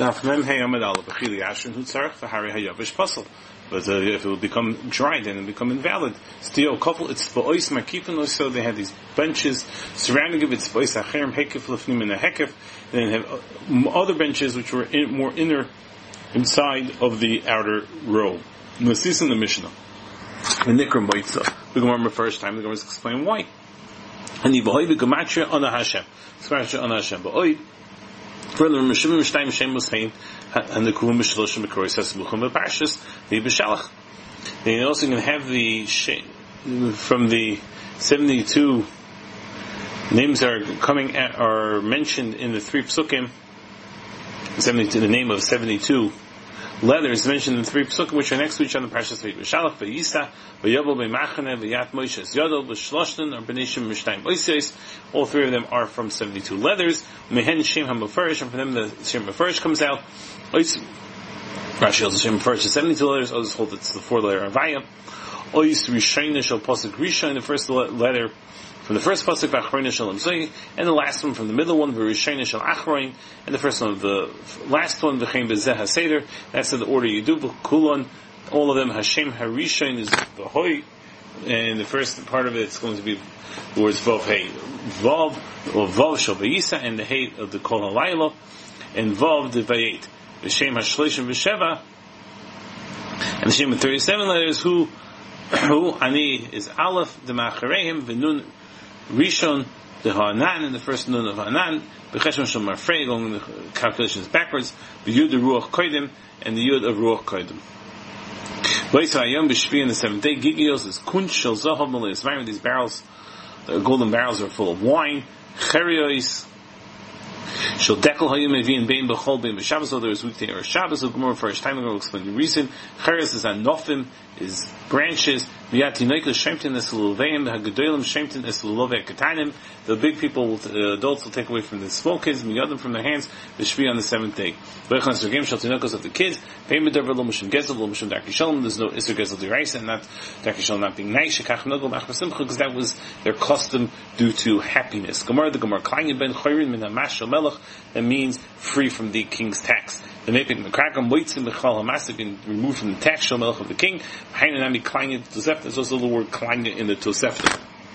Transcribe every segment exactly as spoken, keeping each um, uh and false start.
Now, from them, hey, Amad Allah, Bechili Ashrin Hutzarch, Vahari Hayavish Puzzle. But uh, if it will become dry, then it will become invalid. Still, couple, it's Ba'ois Makifin, so they had these benches surrounding it, it's Ba'ois Acherim, Hekef, Lefnim, and a Hekef. Then they have uh, other benches which were in, more inner, inside of the outer row. And this is in the Mishnah. The Nikram Ba'itza. The Gemara the first time, the Gemara is explaining why. And the Ba'oi, the Gematria, Ana Hashem. Gematria, Ana Hashem. Ba'oi, further, Meshim, Meshtayim, Shem, Mushain, and the Kuvim Mishloshim Mikori says Bukhum B'Parshas the B'Shalach. They also going to have the from the seventy-two names are coming at, are mentioned in the three psukim. seventy-two, the name of seventy-two letters mentioned in the three psukim, which are next to each other. Parshas B'Shalach, B'Yisa, B'Yabel, B'Machane, B'Yat Moshes Yodel, B'Shloshten, or B'Nishim Mishtayim Oisais. All three of them are from seventy-two letters. Mehen Shem HaMefarish, and from them the Shem HaMefarish comes out. Rashi holds the Shem HaMefarish is seventy-two letters. Others hold it's the four-letter Avaya. Ois Rishayna Shal Pasuk Risha, in the first letter from the first pasuk V'Achrayna Shal Amzoi, and the last one from the middle one V'Rishayna Shal Achroin, and the first one of the last one V'Chein B'Zeh HaSeder. That's in the order you do. Kulon, all of them Hashem Harishain is the Hoy, and the first part of it is going to be the words Vav Hey Vav or Vav Shal V'Yisa, and the Hey of the Kol Halayla, and Vav the Vayet. The Shem HaShleshim V'Sheva, and the Shem of thirty-seven letters. Who Who Ani is Aleph the Machareim V'Nun Rishon the Ha'anan, and the first Nun of Ha'anan. B'Cheshon Shal Marfrei, going the calculations backwards. B'Yud the Ruach Koidim, and the Yud of Ruach Koidim. V'Yisra Yom B'Shvi, in the seventh day. Gigios is Kunsh Shal Zahav Malei Esvayim. These barrels, the golden barrels, are full of wine. Cheriois Shal Dekel Hayim Evin Bein B'Chol Bein B'Shabbos. So there is weekday or Shabbos. The Gemara first time will explain the reason. Cheres is Anofim, is branches. Miyati Noikos Shemtin es Luloveim, Hagadolim Shemtin es Lulove Katanim. The big people, uh, adults, will take away from the small kids, Miyadim from their hands, the Shvi on the seventh day. V'Echan Sergim Shal Tinokos of the kids. Bein B'Dever Lo Mushim Gezel, Lo Mushim Darki Shalom. There's no Isser Gezel D'Iraisa, and not Darki Shalom not being nice. Shekach Nogel Machar Simcha, because that was their custom due to happiness. Gemara, the Gemara Klein Ben Choyrin Min HaMash Shal Melech, that means free from the king's tax. The Mepik Mekrakam Moitzim B'Chal HaMasik, being removed from the tax Shal Melech of the king. Hainanami Klein Tosefta. There's also the word Klein in the Tosefta.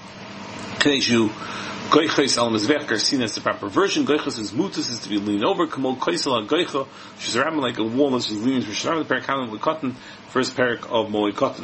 Kneshu Goichos al Mizbech Garcina is the proper version. Goichos is mutus, is to be leaned over. Kamol Koisel al Goicho, which is around like a wall, which is leaning for Shemam, the parak of cotton, first parak of Moed Cotton.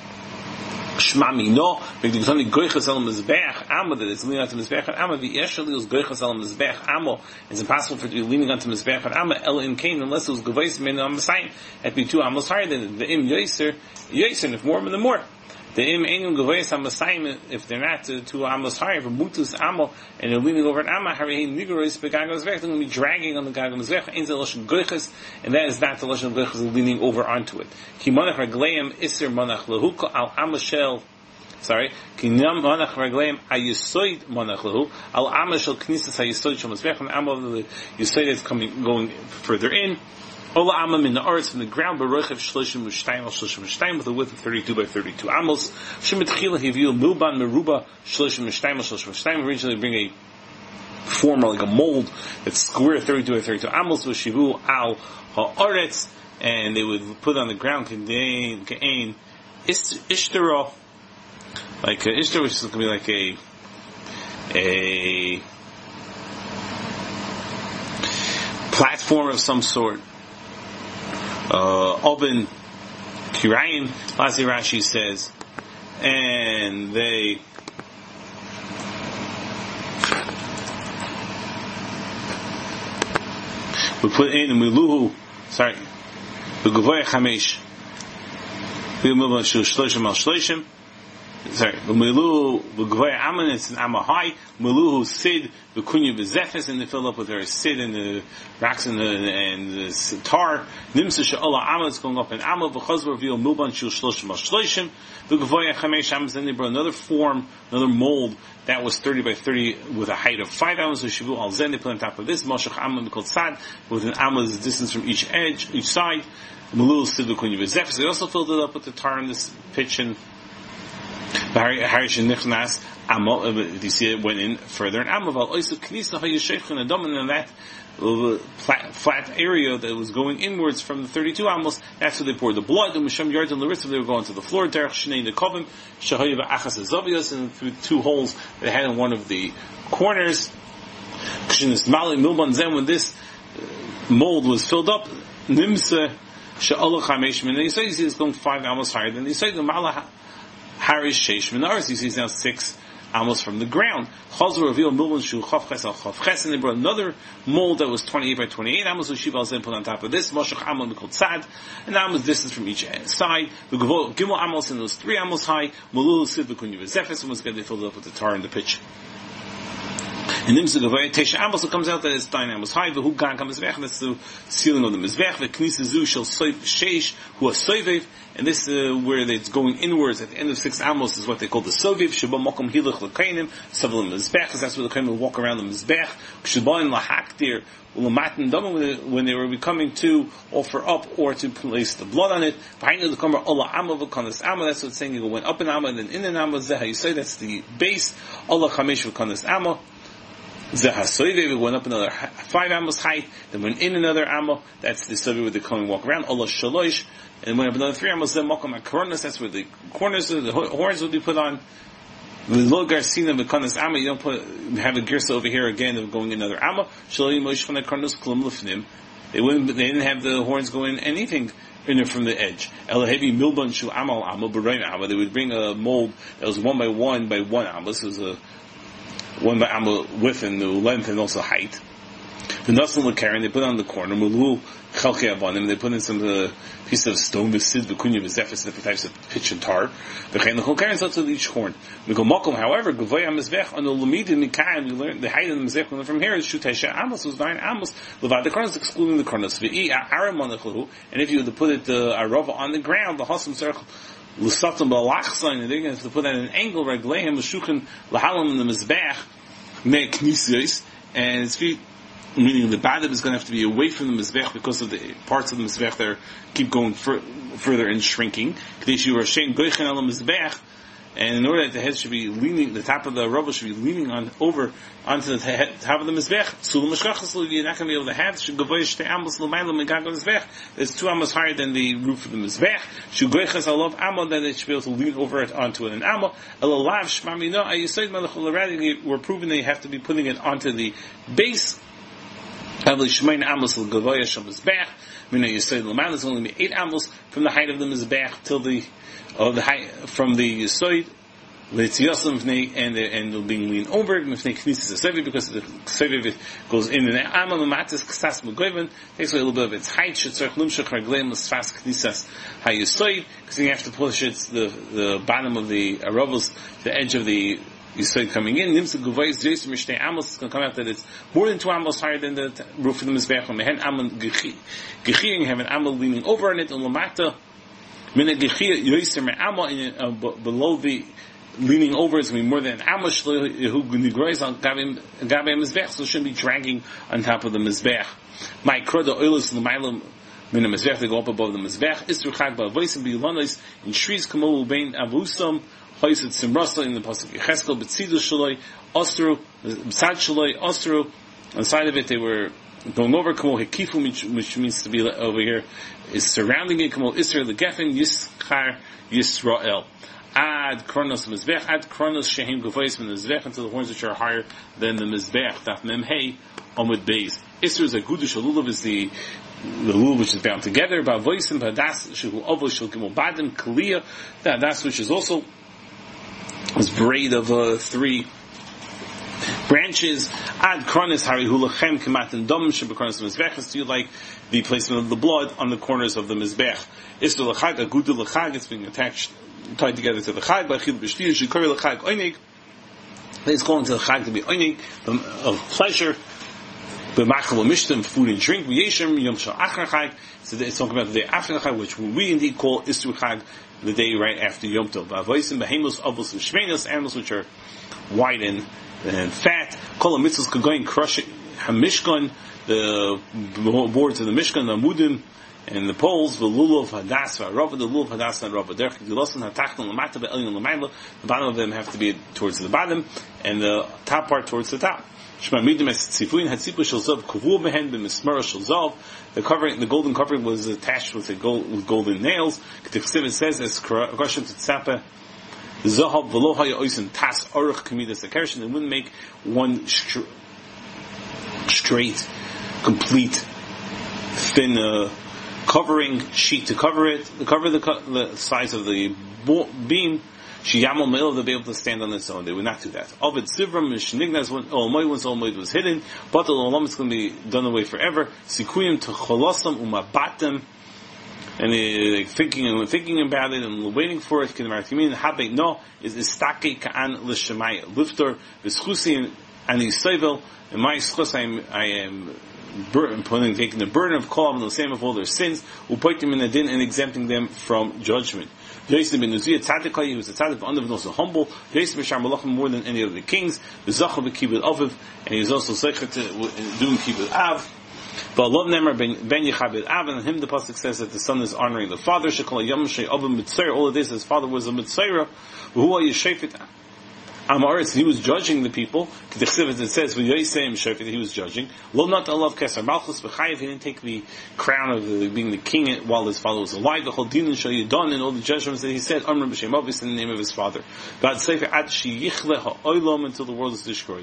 Shmami no, make the Gzoni Goichos al Mizbech Amo, that is leaning onto Mizbech and Amo. The Eshali is Goichos al Mizbech Amo. It's impossible for it to be leaning onto Mizbech and Amo, El in Cain, unless it was Gavais Men on Messiah. It be two Amos higher than the Im Yoiser, Yoiser, if more than more. The im einum gavoyes hamasayim, if they're not to, to amos higher, for mutus amo, and they're leaning over an amma, harihin nigoros begagos vech, they're going to be dragging on the gagos vech, ain't the lashon goiches, and that is not the lashon goiches leaning over onto it. Ki monach ragleim iser monach lehuka al amashel, sorry, ki nam monach ragleim ayisoid monach lehu, al amashel knisas hayisoid shomas vech, and amo the yisoid is coming, going further in. Ola Amam in the arts from the ground, Baruch of Shloshim Mushtayim al Shloshim Mushtayim, with a width of thirty-two by thirty-two amos. Shemet Chila Hivil Milban Meruba Shloshim Mushtayim al Shloshim Mushtayim. Originally bring a form like a mold that's square thirty-two by thirty-two amos with Shivu al Haaretz, and they would put on the ground Kedain Kein Ishtara, like uh, Ishtara, which is going to be like a a platform of some sort. Uh, Oben Kirayim, Lazi Rashi says, and they we put in Miluhu, sorry, the Gavoya Chamesh, we move on to Shloshim al Shloshim. Sorry, Miluhu Gavoya Aman, it's an Amahai, Miluhu Sid, the Kunya Bezefes, and they fill up with their Sid and the rocks and the, and the tar. Nimsa Sha'ala Amma, it's going up in Amma, V'chazvar V'il Milban Shul Shloshim al Shloshim, the Gavoya Chamesh Amas, then they brought another form, another mold, that was thirty by thirty with a height of five amos, with Shivu al Zen, they put on top of this, Moshach Amma called Sad, with an Amma's distance from each edge, each side, Miluhu Sid, the Kunya Bezefes. They also filled it up with the tar and this pitch and Harish and Nichnas Amo, you see it went in further. And Amaval, Oisu Knisna Hayushech and Adom, and that little flat, flat area that was going inwards from the thirty-two amos. That's where they poured the blood. And Misham Yard and Larissa, they were going to the floor. Derech Shnei Nekovim, Shahayiv Achas Zavios, and through two holes they had in one of the corners. When this mold was filled up, Nimsa Sha'alach HaMesh Min, you say you see it's going five amos higher than you say the Malah Harish Sheish Min Aris, you see it's now six amos from the ground. Chazor revealed Milban Shu Chav Ches Al Chav Ches, and they brought another mold that was twenty-eight by twenty-eight amos, Shiva Al Zem put on top of this, Moshach Amal called Sad, and amos distance from each side. The Gimel amos and those three amos high, Malul Sid V'Kunyu V'Zefes, and was going to be filled up with the tar and the pitch. And Nimsa Gavaya Tesha Amos, it comes out that it's nine amos high. V'hu Gan Kam Mizbech, that's the ceiling of the Mizbech. V'Knisa Zu Shel Sheish Hu HaSovev, and this uh, where it's going inwards at the end of six amos is what they call the Sovev. Sheba Mokom Hilach L'Kainim Savlim Mizbech, because that's where the Kainim will walk around the Mizbech. Kshabayin Lahaktir Ulamatan Dama, when they were becoming to offer up or to place the blood on it. Behind the Kamar Allah Amma V'Kanas Amma, that's what it's saying. You go went up in Amma and then in an Amma. Zeh you say that's the base. Allah Chamesh V'Kanas Amma. Zahasoive, went up another five amos height, then went in another amo, that's the sovi where they come and walk around, Allah Shalosh, and went up another three amos, then Mokom HaKoronas, that's where the corners of the horns would be put on. The Logar Sina V'Kanas Amma, you don't put, have a girsa over here again of going another amo, Shalim Mosh Fan HaKoronas Klum Lefnim, they wouldn't, they didn't have the horns going anything in from the edge. Elahevi Milban Shu Amal Amma, B'Raim Amma, they would bring a mold that was one by one by one amo, this was a one by amal width and the length and also height. The Nasan Lakaran, they put on the corner, Mulu Chalke Avanim, they put in some uh, piece of stone, Visid, Vikunya, Vizefis, different types of pitch and tar. The Chain Lakaran, so to each horn. We go Mokum, however, Gavaya Mizbech, on the Lamid in Mikai, we learn the height of the Mizbech from here is Shutesha Amos, was nine Amos, Levad the Karnas, excluding the Karnas. V'i Aramonachlu, and if you were to put it, the uh, Arava on the ground, the Hasam Circle, Lusatam Balachsain, and they're going to have to put that at an angle, Reglehem, Meshuchan, Lahalam, and the Mizbech, Me Knisiyos, and its feet, meaning the Badab is going to have to be away from the Mizbech because of the parts of the Mizbech that are, keep going fur, further and shrinking. Kadesh Yur Hashem Goichen Al Mizbech, and in order that the head should be leaning, the top of the rubble should be leaning on over onto the head, top of the Mizbech. Sulam Meshkachas, you're not going to be able to have Shugavoy Shte Amos L'mayla Megag Mizbech. It's two amos higher than the roof of the Mizbech. Shugoichas Alav Amo, then it should be able to lean over it onto an Amo. Elalav Shmamino Ayusaid Melech L'Radi, we're proving that you have to be putting it onto the base. Avli Shmein Amos L'Gavoy Shal Mizbech. Mina Yusaid L'mayla is only eight amos from the height of the Mizbech till the of the height from the Yisoid, L'Tziyosim V'nei, and and being leaned over V'nei Knisas Seviv, because the Seviv goes in and out. Amal Matis Ksas M'Goyven takes away a little bit of its height. Shetzarch Lumshach Ragleim L'Sfas Knisas HaYisoid, because you have to push it the the bottom of the Aravos, the edge of the Yisoid coming in. Nimsa Guvayis Jason Mishnei Amos, it's going to come out that it's more than two amos higher than the roof of the Mizbech. Mehen Amal Gechi, you have an Amal leaning over on it, and Lamata Mina Gechia Yoiser Me Amal, below the leaning over is going to be more than an Amos who Nigrois on Gabe Mizbech, so it shouldn't be dragging on top of the Mizbech. My Kroda Oilus L'Mailam Mina Mizbech, they go up above the Mizbech. Isru Chag Ba'avoisim B'ilonis, in Shriz Kamol Ubein Avusam, Hoiset Simrasa, in the Pasuk Yecheskel, B'tzidu Shaloi, Ostru, B'tzad Shaloi, Ostru, on the side of it they were going over, Kamol Hekifu, which, which means to be over here, is surrounding it, Kamol Isra L'Gefen, Yischar Yisrael. Ad Kronos Mizbech, Ad Kronos Shehim Gavois Min Mizbech, until the horns which are higher than the Mizbech, Daf Mem Hey, Amud Beis. Isra is a Gudush, Lulav is the the lulav which is bound together, Ba'avoisim, Ba'adas, Shehu Ovo, Shel Gimel Badim, Kaliya, the Adas which is also this braid of uh, three branches. Ad Kronos Hari Hulachem Kemat and Dom Shebekronos Mizbech, is to like the placement of the blood on the corners of the Mizbech. Isra L'chag, Agudu L'chag, it's being attached, tied together to the Chag, by Chil B'Shtir, Shikori L'chag Oinig, it's going to the Chag to be Oinig, of pleasure, B'machal Mishtam, food and drink, V'yeshem, Yom Shal Achar Chag, so it's talking about the day after the Chag, which we indeed call Isru Chag, the day right after Yom Tov. B'avoisim, Behemos, Avos, Shmenos, animals which are white and, and fat, Kol HaMitzvos Kagoyin, crush it, HaMishkan, the boards of the Mishkan, the Amudim, and the poles, the lulav hadas v'arava, the lulav hadas and arava. Derech gdilosan hatachton lamata ve'elyon lamayla. The bottom of them have to be towards the bottom, and the top part towards the top. Shema midim es tzifuin hatzipu shel zav kuvu behen b'mismara shel zav. The covering, the golden covering was attached with a gold, with golden nails. K'tichsiv, it says as krashim tzapa zahav v'lo haya oisin tas aruch kamidas akershin. It wouldn't make one str- straight, complete, thin uh, covering sheet to cover it. To cover the, co- the size of the bo- beam. Shiyamal Me'il, they'll be able to stand on its own. They would not do that. Ovid Sivram, Mishnignas, when Olmoid, once Olmoid was hidden, but the Olam is going to be done away forever. Sikuyim to Cholosam, Umabatem, and they're thinking and thinking about it and waiting for it. Kinamarakimin, Habe no, is Istake Ka'an L'Shemaya. Liftor, Vischusi, and Yisayvel, and my Schus, I am burden, putting, taking the burden of Kolam, the same of all their sins, Upoitim in the din, and exempting them from judgment. Yosef ben Uzziah Tzadikai, he was a tzaddik, but also humble. Yosef b'shar malachim more than any of the kings. The Zachar b'kibbud aviv, and he was also zeichet to doing kibbud av. But Allah nemer ben ben yichabed av, and him the pasuk says that the son is honoring the father. Shekol yom shei avim mitzayir. All of this, his father was a mitzayir. Who yeshefet Amaretz, he was judging the people. It says, when Yosem Shofet, he was judging. Lo not Allah Kesar Malchus B'chayev, he didn't take the crown of the, being the king while his father was alive. The whole din and Shayidon and all the judgments that he said, Amram B'Shem Avis, in the name of his father. God Sefer Ad Sheyichle Ha'olam, until the world is destroyed.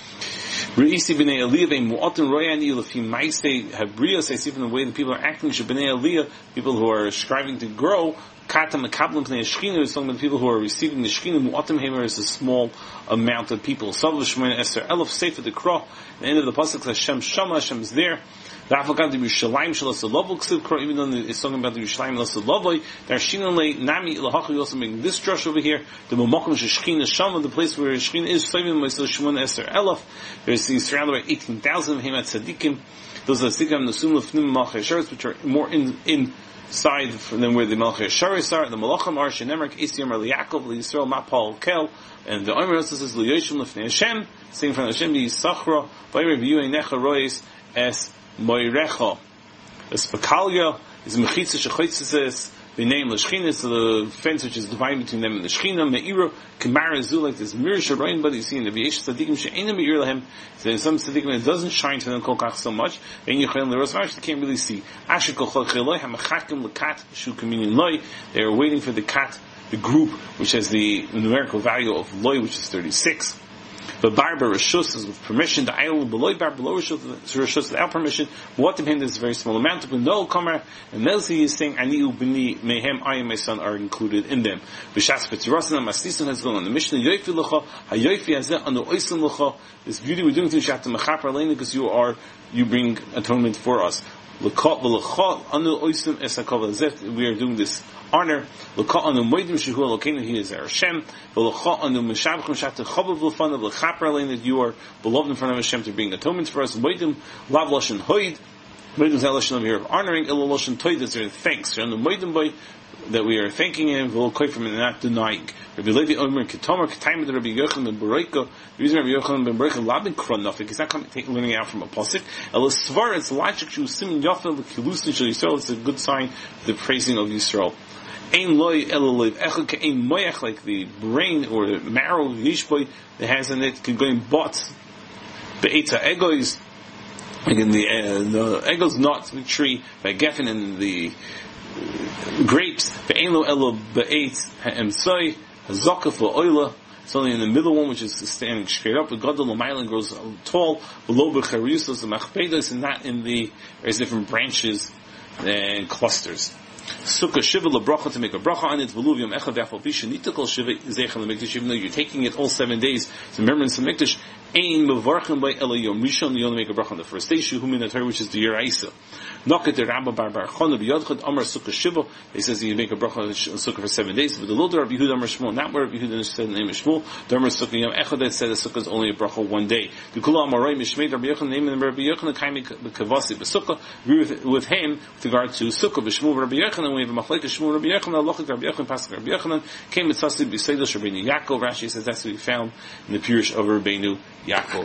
Re'isi b'nei Aliyah ve'mu'otin royani lefi ma'isei habriya, I see from the way the people are acting, sheb'nei Aliyah, people who are striving to grow, kata mekablim p'nei Shechina, is talking about people who are receiving the Shechina. Mu'otim hemer is a small amount of people. Sav l'shmein eser elef sefer the cross. At the end of the pasuk, Hashem Shama, Hashem is there. The Afagad the Yerushalayim Shalasalavu Ksiv Kro, even though it's talking about the Yerushalayim Lasalavu, there Shinalei Nami Ilahachu, also making this drush over here, the Momakum Sheshchina Shama, the place where Shechina is, Savim Maisel Shemon Eser Elaf, there's these surrounded by eighteen thousand of him at Tzadikim, those are Tzadikim, the Sum Lefnim Malchei Sharis, which are more in, inside than where the Malchei Sharis are, the Malachim are, Shenemar, Esyam Yaakov, Yisrael, Mapal Kel, and the Omer also says, L'yoshim Lefnei Hashem, saying from Hashem, Yisachra, Vayre V'yuei Necha Rois, Es Moirecha, the Spakalia is Mechitza Shechoitzes, the name L'Shchina, so the fence which is divided between them and the Shchina, Me'ira, Kamara Zu, like this Mir Sharoin, but you see in the V'yesh Tzadikim She'ena Me'ir Lahem, so in some Tzadikim it doesn't shine to them Kolkach so much, and Yechalim L'Ros Marsh, they can't really see. Asher Kolchol Cheloi, HaMachakim L'Kat, Shu Kaminin Loi, they are waiting for the cat, the group, which has the numerical value of Loi, which is thirty-six. But Barber Rishus is with permission. The Isle below Barber below Rishus without permission. What him is a very small amount. But no Kamar and Nelsi is saying Ani Ubini Mehem I and my son are included in them. B'Shas Petzirasan Maslisan has gone on the mission. Yoifi L'cha Hayoifi Hazeh on the Oisin L'cha. This beauty we're doing to Shat Mechaper Leina because you are you bring atonement for us. L'cha L'cha Anu Oisim Esakov Hazeh. We are doing this honor. L'cha anu moedim shehu Elokeinu, he is our Hashem. V'l'cha anu meshavchim shat techabav l'fanav l'chaper alein, that you are beloved in front of Hashem to bring atonement for us. Moedim lav lashon hoid. Moedim is not lashon over here of honoring. Elo lashon toid, that's their thanks. Anu moedim boy, that we are thanking him. V'lo from and not denying. Rabbi Levi Omer Ketomer Ketayim Rabbi Yochanan ben Bereika. The reason Rabbi Yochanan ben Bereika labin kronofik, he's not coming taking learning out from a pasuk. Elo svar, it's logic. Shu simin yafel l'kilusin shel Yisrael. It's a good sign of the praising of Yisrael. Ein loy eloliv echad ke'ein moyach, like the brain or the marrow of yishboy that has in it can go in bots. Be'etza egos, like in the, uh, the egos nuts, the tree, by geffen and the grapes. Be'ein lo elo be'etz ha'emsoy hazokaf lo'oila. It's only in the middle one, which is standing straight up. The gadol l'maylan grows tall. Below b'chariusos the machpedos, and not in the, there's different branches and clusters. Sukkah shiva lebracha, to make a bracha on it. V'luv echad v'afal pisha nitakol shiva zeichen lemikdash. Even though you're taking it all seven days to remembrance of mikdash, ein mevarchem by ela yom rishon. You only make a bracha on the first day. Shuhu min atar, which is the Yeraisa. Noket the Rabba bar bar chana b'yadchad amar sukkah shiva. He says you make a bracha on sukkah for seven days. But the Lord Rabbi Yehuda amar Shmuel, not where Rabbi Yehuda said the name of Shmuel. The amar sukkah yom echad that said the sukkah is only a bracha one day. The kula amaray mishmei Rabbi Yochanan name and Rabbi Yochanan kaimi kavasi b'sukkah. Agree with with him with regard to sukkah b'shmuel Rabbi Yochanan. We have a machlekes Shmuel Rabbi Yochanan, lochik Rabbi Yochanan, pasuk Rabbi Yochanan came with tzasib b'seidel Rabbeinu Yaakov. Rashi says that's what we found in the Pirush of Rabbeinu Yaakov.